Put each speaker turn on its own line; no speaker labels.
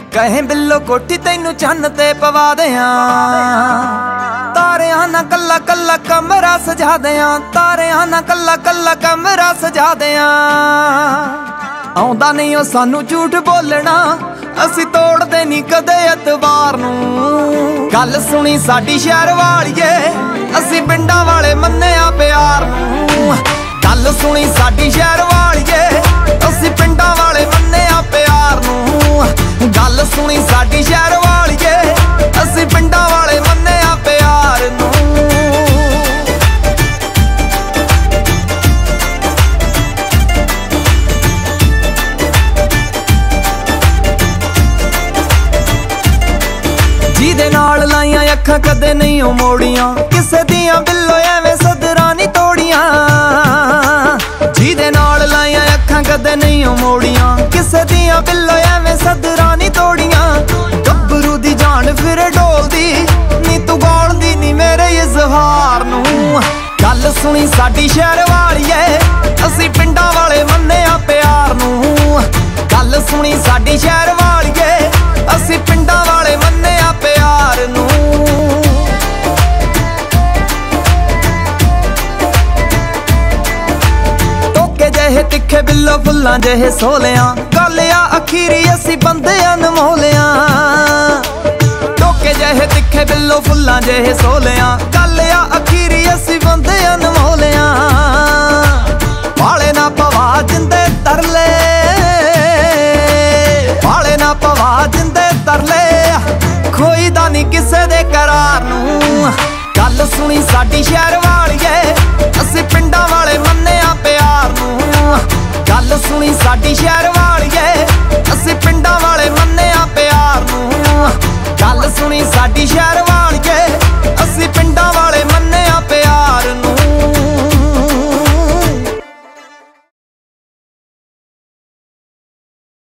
कहे बिल्लो कोठी तैनू चन्न ते पवा दियां, तारियां ना कल्ला कल्ला कमरा सजा दियां, तारियां ना कल्ला कल्ला कमरा सजा दियां। आउंदा नहीं ओ सानू झूठ बोलना, असी तोड़दे नहीं कदे एतवार नूं। गल सुनी साडी शहर वालिए, असी पिंडां वाले मन्निया प्यार नूं। गल सुनी साडी शहर वालिए, असी पिंडां वाले मन्निया प्यार नूं। गल सुनी साडी शहर वालिए, असी पिंडां वाले मन्निया प्यार नूं। जिहदे नाल लाइयां अखां कदे नहीं ओ मोड़ियां, किसे दियां बिल्लो एवें सदरां नहीं तोड़ियां। जिहदे नाल लाइयां अखां कदे नहीं ओ मोड़ियां, किसे दियां बिल्लो एवें सदरां नहीं तोड़ियां। गब्बरू दी जान फिर डोलदी, नी तू गौलदी नी मेरे इज़हार नूं। गल सुनी साडी शहर वालिए, असी पिंडां वाले मन्निया प्यार नूं। गल सुनी साडी शहर वालिए, असी पिंडां वाले मन्निया प्यार नूं। तिखे बिल्लो फुल्लां जेहे सोलियां, गलिया अखीरी असी बंदे अनमोलियां। टोके जेहे तिखे बिल्लो फुल्लां जेहे सोलियां, गलिया अखीरी असी बंदे अनमोलियां। वाले ना पवा जिंदे तरले, वाले ना पवा जिंदे तरले, खोई दा नहीं किसे दे करार नूं। गल सुनी साडी शहर वालिए, असी पिंडां वाले मन्निया प्यार नूं। गल सुनी साडी शहर वालिए,